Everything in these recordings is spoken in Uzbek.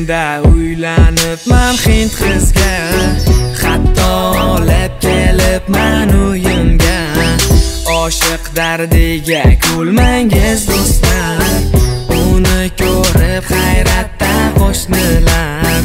Tushimda uylanibman hind qizga, hatto olib kelibman uyimga. Oshiq dardiga kulmangiz do'stlar, uni ko'rib hayratda qo'shnilar.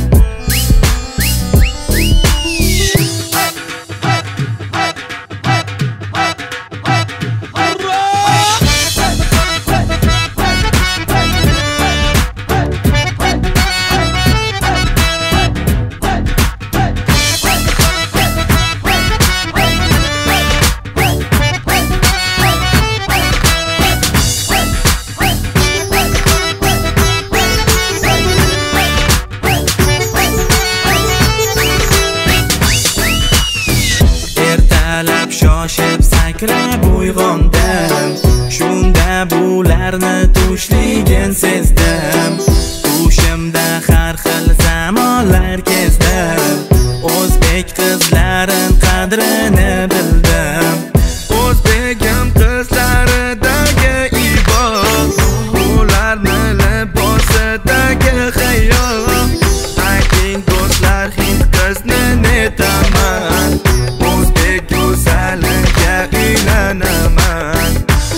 Shoshib sakrab uyg'ondim, shunda bularni tushligin sezdim. Tushimda har xil zamonlar kezdim, o'zbek qizlarin qadrini bildim. O'zbegim qizlaridagi ibo, ularni libosidagi hayo. Ayting do'stlar, hind qizni netaman, o'zbek go'zaliga uylanaman.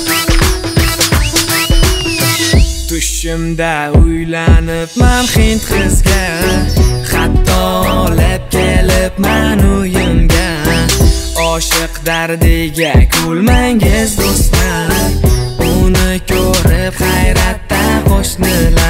Tushimda uylanibman hind qizga, hatto olib kelibman uyimga. Oshiq dardiga kulmangiz do'stlar, uni ko'rib hayratda qo'shnilar.